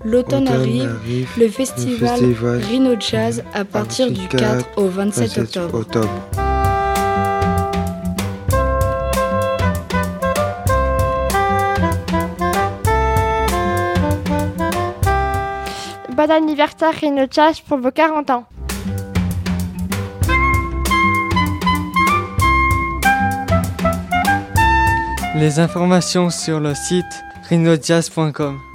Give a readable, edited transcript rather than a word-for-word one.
L'automne arrive, le festival Rhino Jazz à partir du 4 au 27 octobre. Bon anniversaire Rhino Jazz pour vos 40 ans. Les informations sur le site rhinojazz.com.